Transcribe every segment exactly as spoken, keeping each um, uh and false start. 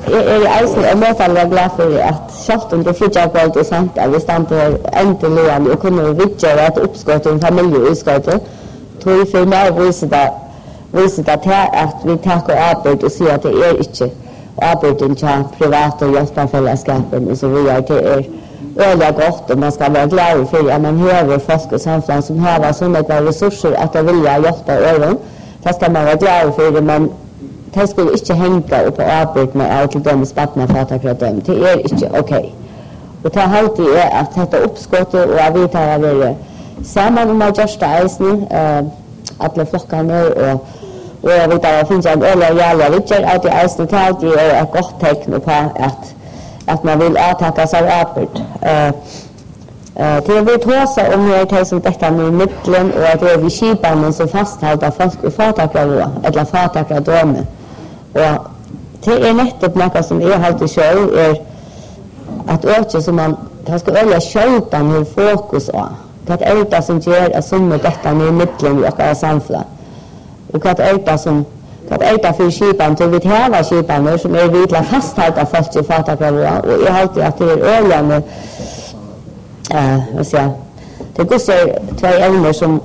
jeg er eisen og måttallet glad for at selv om det flytter på alt og sant, at vi stander endelig og kunne vidgjøre et oppskott og en familieutskott, tror jeg for meg viser det viser det til at vi takker arbeid og sier at det er ikke arbeidet til private og hjelpefellesskapen og så videre. Det er øyelig godt og man skal være glad for at man hører folk og samfunn som har sånne ressurser at de vil hjelpe øren. Det skal man være glad for, men det skulle ikke henge opp på arbeid med alt til dem spattene for at dem. Det er ikke ok. Og det er alltid at dette oppskottet og at vi tar være sammen om at gjørste eisen, alle flokkene og og jeg vet at det finnes en øyelig jævlig vidtjer at det eisen til alltid er et godt tegn på at, at man vil avtakke seg arbeid. Uh, uh, til vi tåser om jeg tar som dette med midtelen og at det er vi skipene som fastholder folk og fatakere eller fatakere døme. Og det er nettopp noe som jeg alltid selv er at øke som man det skal øyelig skjøte med fokus av. Det er det som gjør at som dette med midtelen i akkurat samfunnet. Og hva er det som hva er det for skipene til vi tæver skipene som er videre fastholdt av folk til fatakere og jeg har alltid at det er øyene uh, hva sier jeg det er gusser tve evner som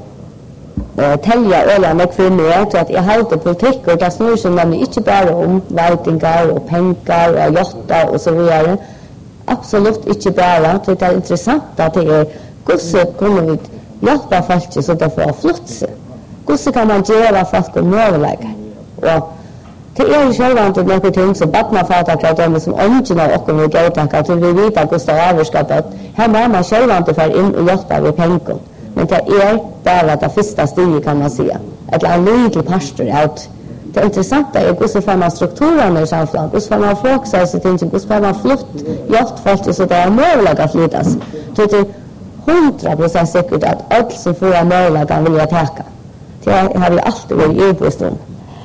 uh, teljer øyene for meg til at jeg har alltid politikk og det snur seg nemlig ikke bare om veitingar og penger og hjotter og så videre absolutt ikke bare det er interessant at det er gusser kunne vi hjelpe folk så det får flott seg. Hvordan kan man gjøre folk og målelegger? Og det er jo selvvandet noen ting som badnafatakere dømme som ønsken av åkken vil gøytanke til vi vet hvordan det er avskapet. Her må man selvvandet for inn og hjelpe ved penger. Men det er bare det første stiget kan man si. Et eller annet lydelig pastor out. Det interessante er hvordan får man strukturerne i samfunnet, hvordan får man folk seg til ting, hvordan får man flott hjelp folk så det er målelegger flyttes. Så det er hundra prosent sikkert at alt som får målelegger vil jeg takke. Det har vi alltid vært i uppestånd.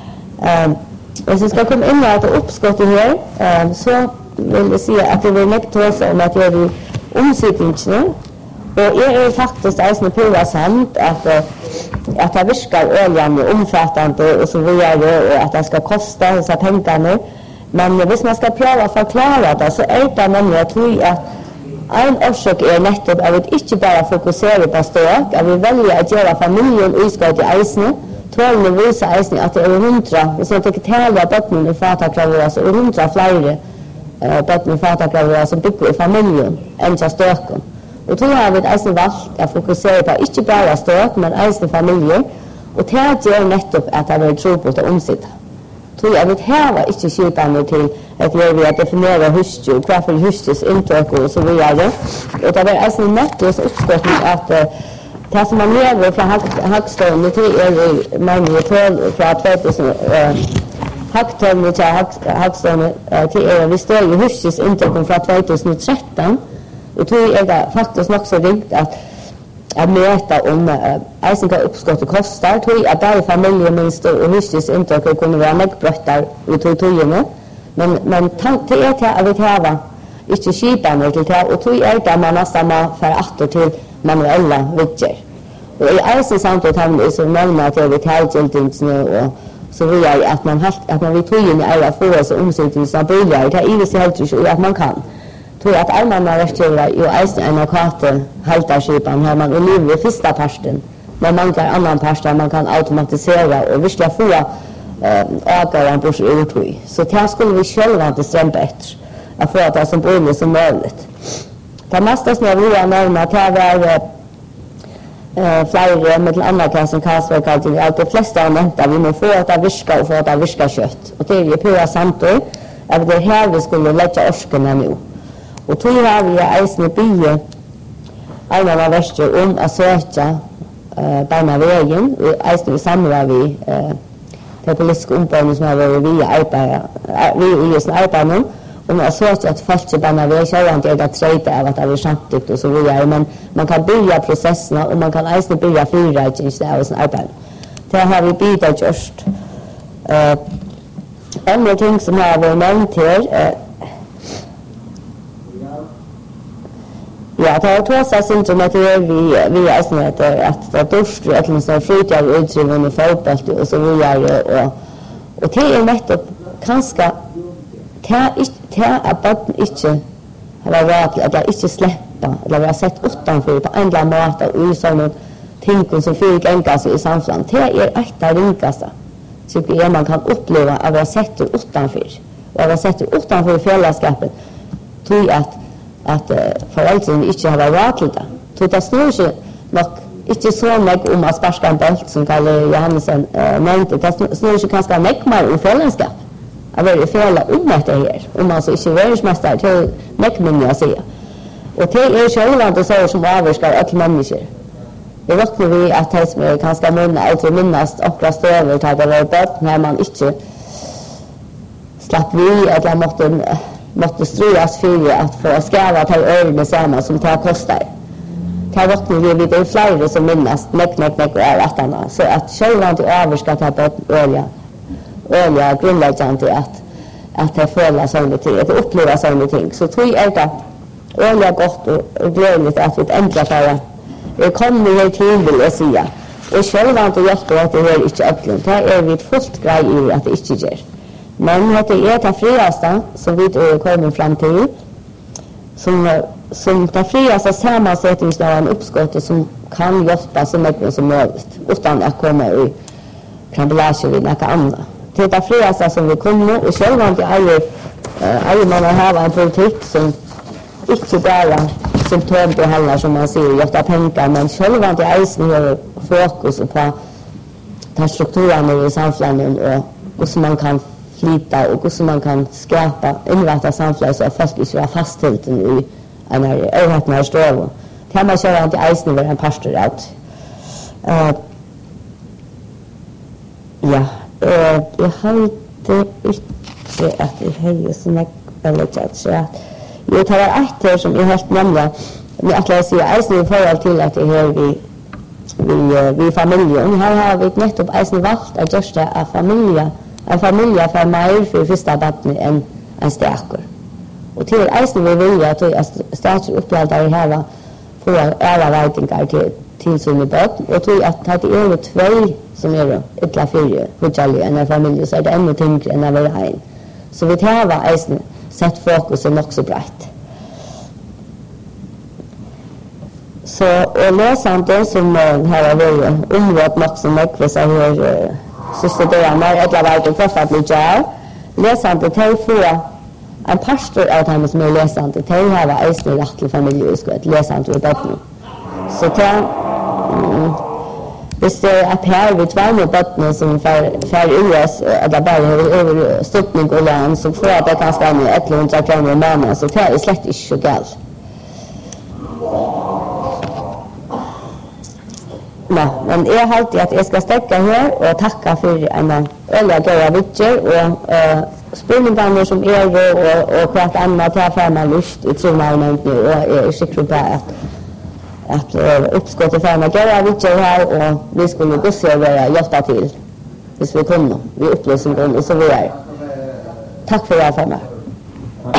Um, hvis vi skal komme inn i et oppskott her, um, så vil jeg si at det vil nekte oss om at jeg vil omsykningsne. Og jeg er faktisk eisende på det samt at, at det virker øljene omfattende og så videre, og at det skal koste disse pengene. Men hvis man skal prøve å forklare det, så er det nemlig at vi at en årsak er nettopp at vi ikke bare fokuserer på støk, at vi velger å gjøre familien utskott i eisene, tålende viser eisene at det er hundra, hvis man ikke taler bøttene i fatakravere, så er hundra flere uh, bøttene i fatakravere som bygger i familien enn til støken. Og så har vi eisene valgt å fokusere på ikke bare støk, men eisene familier, og det gjør nettopp at det er tro på til omsitt. Så jeg vet her var ikke skipene til at jeg vil definere huske, hva for hustes inntøk og så videre. Og det var altså nettopp oppskottet at uh, det som man lever fra Hagstående til er mange tål fra två tusen Hagstående til Hagstående til er vi står i hustes inntøk fra två tusen og tretton og tror jeg det faktisk nok så ringt at at møte om uh, eisen hva oppskottet koster, tror jeg at bare familieminster og hustes inntøk kunne være nekkbrøtter i to togene. Men, men det er til at vi tar ikke skipene til det, og tror jeg at man nesten må føre atter til manuelle vidtjer. Og i eisen samtidig har vi så nevnt at det er vitalgjeldingsene og så videre, at man, at man vil togene er å få seg omsynelse av biler, det er i visse helt ikke at man kan. Tror jeg at allmann har vært jo eisen en av kate halterskipen har man i livet i første parten, men mangler annan parten man kan automatisere og virkelig få avgående bors urtøy. Så det skulle vi selv vant strømpe etter, å få det som bolig som mulig. Det meste som jeg vil nevne, det var uh, flere med andre hva som Kasper kalte det, at de fleste har nevnt at vi må få det virke og få det virke kjøtt. Og det er jo pura samtidig, at det er her vi skulle legge orskene nå. Og tog har vi eisende bygge en av verste om å søke uh, denne veien, og eisende vi samler vi uh, det politiske ombordene som har vært vi i I sin arbeid, om å søke at folk ikke denne veien, så er det trøyde av at det er samtidig og så videre, men man kan bygge prosessene, og man kan eisende bygge fyrreiking i sin arbeid. Det har vi bygget gjort. Uh, andre ting som har vært nevnt her, uh, ja, det har tått seg syndrom at vi, vi er sånn at det er dørst og et eller annet sånn flytjar og utrivende fotball og så videre, og, og det er nettopp kanskje det är att barn inte har varit eller inte släppa eller har sett utanför på en eller annan måte och i sådana ting som fick engas i samfunnet. Det är ett av ringaste tycker jag man kan uppleva att vara sett utanför och att vara sett utanför fällskapet tror att att föräldrarna inte har varit till det. Så det snur sig nog inte så mycket om att sparska en bolt som Kalle Johansen äh, nämnde. Det snur sig ganska mycket mer om fällskap. Att vara fel om det här. Om man så inte världsmästare till mycket mindre att säga. Och det är självant och så som avvarskar alla människor. Det räknar vi att det som är ganska minna, alltså minnast och stöver till att det var bort när man inte slapp vi eller måtte, måtte struas för att få skräva till öronen samma som det kostar. Det räknar vi vid det flera som minnast, nek, nek, nek och är rättarna. Så att självant och avvarskar till att öliga, öliga grundläggande att att det följer sådana ting, att uppleva sådana ting. Så tror jag det öliga gott och, och glädligt att vi äntligen får det kommer här till vill jag säga. Och självant och hjälp att det här inte öppnat. Det är vi fullt grej i att det inte gör. Men det är det friaste som vi kommer fram till. Som, som det friaste sammansättningsnära uppskottet som kan hjälpa så mycket som möjligt. Utan att komma i krambulage vid något annat. Det är det friaste som vi kommer. Och självant är ju äh, man har en politik som inte bara symptombehandlar som man säger götta pengar men själva det är ju fokus på den strukturen i samhället och hur man kan flytta och hur man kan skapa inrätta samhället så att folk inte är fasthållna i en överhettad stål. Det har man själva inte eisen över en pastor out. Uh, ja, uh, jag har inte inte att det är så mycket väldigt så att jag tar ett här som är helt nämligen men att jag säger eisen i förhåll till att det här vi vi, vi familjen. Här har vi nettopp eisen valt att just det är familja en familja för mer för första batten än en stärkor. Och till eisen vi vill att stärkor upplägga det här för alla värdingar till till sina barn och tror att det är två som är ettla fyra för en familj så är det ännu tyngre än när vi har en. Så vi tar eisen sett fokusen också brett. Så och läsande som här har varit området något som mycket så här systemet när ett lag för att bli jag läsande till för en pastor av dem som är läsande till har eisen rätt till familjeutskott läsande och barn. Så det hvis det er her vi tværne bøttene som fer U S eller bare over støtning og land så får jeg det ganske an i hundre kroner i måneden så det er slett ikke så galt. Nei, men jeg har alltid at jeg skal stekke her og takke for en øye gøye vidtjer og uh, spørningene som er og, og hva annet til å få meg lyst i tronnavnet og jeg er sikker på at att uh, uppskottet för mig göra vidare här och vi skulle gå se vad hjälpa till. Hvis vi kommer, vi upplöser den och så vidare. Tack för det här för mig.